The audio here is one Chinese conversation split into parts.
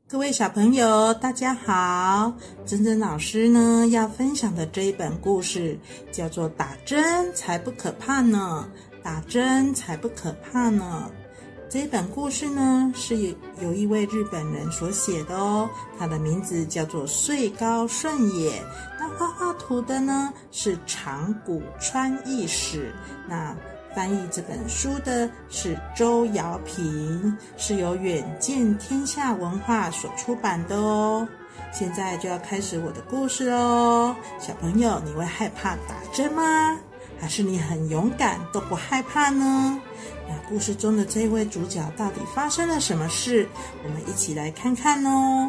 各位小朋友，大家好！珍珍老师呢要分享的这一本故事叫做《打针才不可怕呢》，打针才不可怕呢。这一本故事呢是有一位日本人所写的哦，他的名字叫做穗高顺也。那画图的呢是长谷川义史。那翻译这本书的是周瑶平，是由远见天下文化所出版的哦。现在就要开始我的故事哦。小朋友，你会害怕打针吗？还是你很勇敢都不害怕呢？那故事中的这位主角到底发生了什么事？我们一起来看看哦。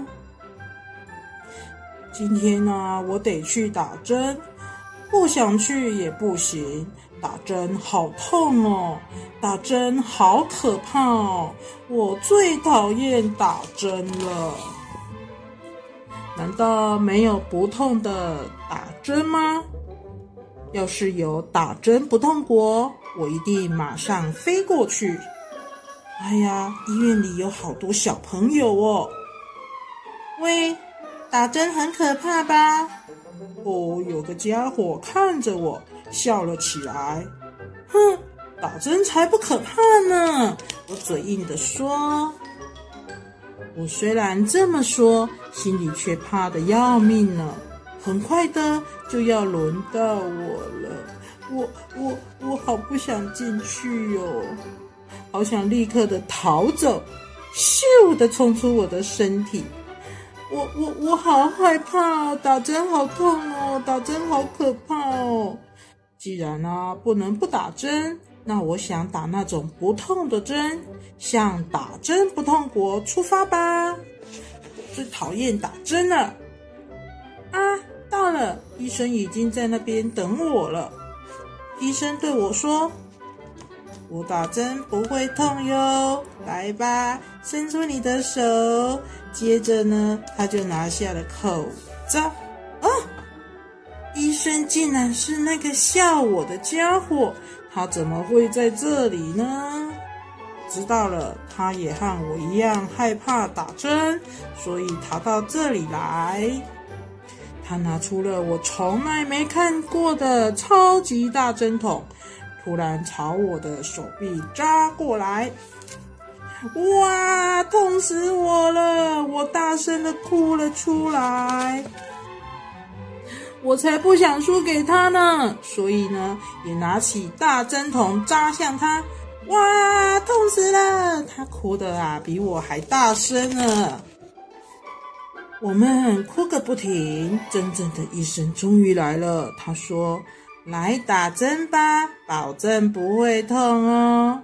今天呢，我得去打针，不想去也不行。打针好痛哦，打针好可怕哦，我最讨厌打针了。难道没有不痛的打针吗？要是有打针不痛国，我一定马上飞过去。哎呀，医院里有好多小朋友哦。喂，打针很可怕吧？哦，有个家伙看着我笑了起来。哼，打针才不可怕呢！我嘴硬地说。我虽然这么说，心里却怕得要命呢。很快的就要轮到我了，我好不想进去哟，好想立刻的逃走，咻的冲出我的身体。我好害怕哦，打针好痛哦，打针好可怕哦。既然不能不打针，那我想打那种不痛的针，向打针不痛国出发吧。我最讨厌打针了。到了，医生已经在那边等我了。医生对我说，我打针不会痛哟，来吧，伸出你的手。接着呢，他就拿下了口罩。医生竟然是那个笑我的家伙，他怎么会在这里呢？知道了，他也和我一样害怕打针，所以逃到这里来。他拿出了我从来没看过的超级大针筒，突然朝我的手臂扎过来。哇，痛死我了！我大声地哭了出来。我才不想输给他呢，所以呢，也拿起大针筒扎向他。哇，痛死了！他哭得比我还大声呢。我们哭个不停，真正的医生终于来了。他说：“来打针吧，保证不会痛哦。”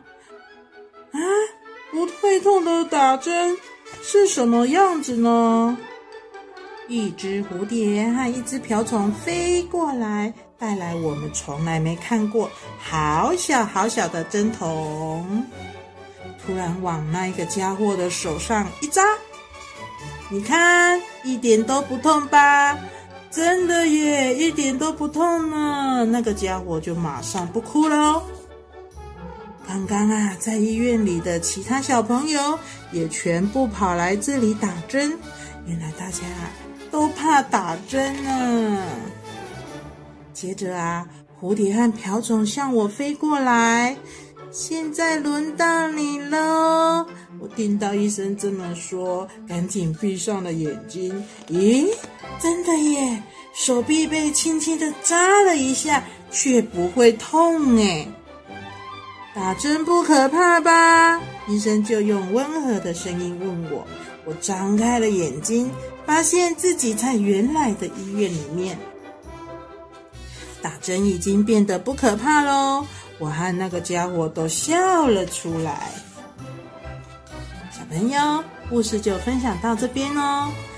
不会痛的打针是什么样子呢？一只蝴蝶和一只瓢虫飞过来，带来我们从来没看过好小好小的针筒，突然往那一个家伙的手上一扎。你看，一点都不痛吧？真的耶，一点都不痛呢。那个家伙就马上不哭了哦。刚刚在医院里的其他小朋友也全部跑来这里打针，原来大家都怕打针呢。接着蝴蝶和瓢虫向我飞过来，现在轮到你咯。我听到医生这么说，赶紧闭上了眼睛。咦，真的耶，手臂被轻轻地扎了一下，却不会痛耶。打针不可怕吧？医生就用温和的声音问我。我张开了眼睛，发现自己在原来的医院里面。打针已经变得不可怕咯，我和那个家伙都笑了出来。小朋友，故事就分享到这边哦。